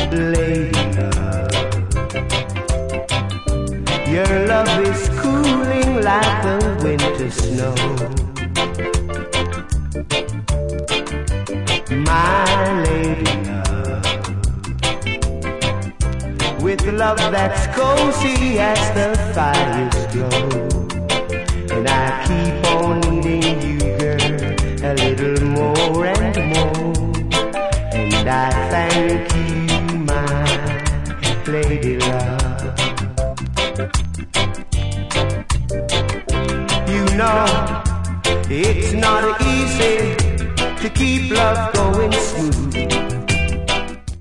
lady love. Your love is cooling like the winter snow. My lady love, with love that's cozy as the fire's glow. And I keep on needing you, girl, a little more and more. And I thank you, my lady love. You know, it's not easy to keep love